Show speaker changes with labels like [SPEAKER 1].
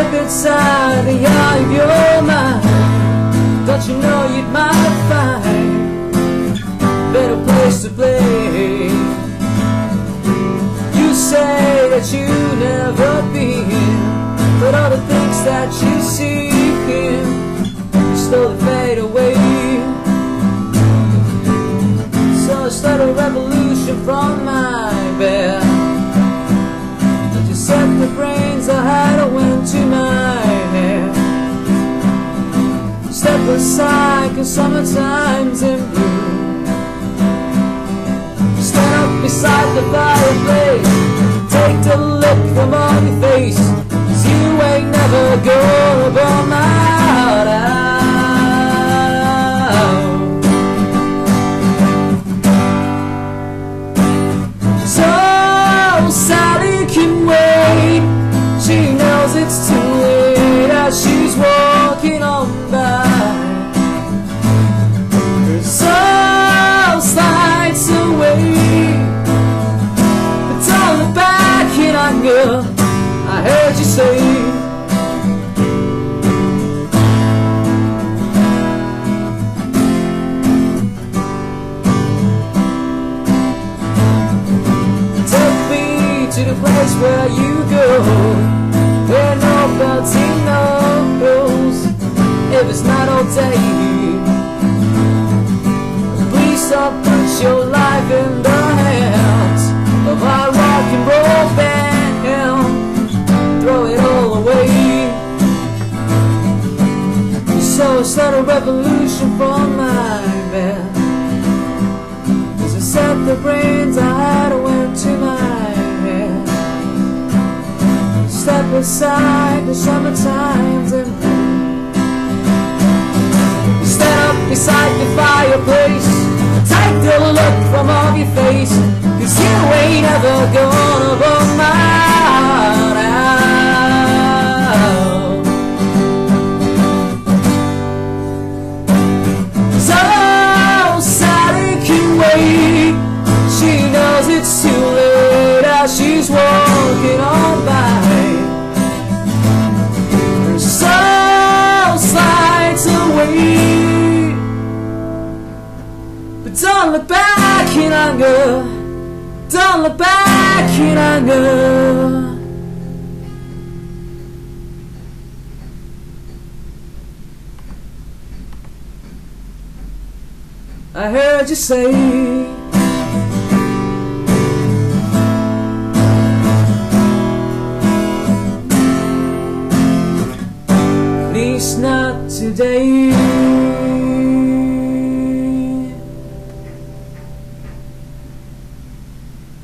[SPEAKER 1] inside the eye of your mind. Don't you know you might find a better place to play? You say that you've never been, but all the things that you seek in slowly fade away. So start a revolution from my bed. You set the brains I had into my head. Step aside, 'cause summertime's in bloom. Stand up beside the fireplace, take the look from on your face, 'cause you ain't never gonna burn my heart out. So Sally can wait, she knows it's too late as she's walking on by. Her soul slides away, but don't look back in anger, I heard you say. Take me to the place where you go, where no belting knows if it's not all day. Please don't put your life in the hands of our rock and roll band. Throw it all away. So start a revolution for my band. 'Cause I set the brains I had went to my head. Step aside, the summertime's in bloom. Stand up beside the fireplace, take the look from off your face, 'cause you ain't ever gonna burn my heart out. So Sally can wait, she knows it's too late as she's walking on by. Her soul slides away, but don't look back in anger, don't look back in anger. I heard you say. At least not today.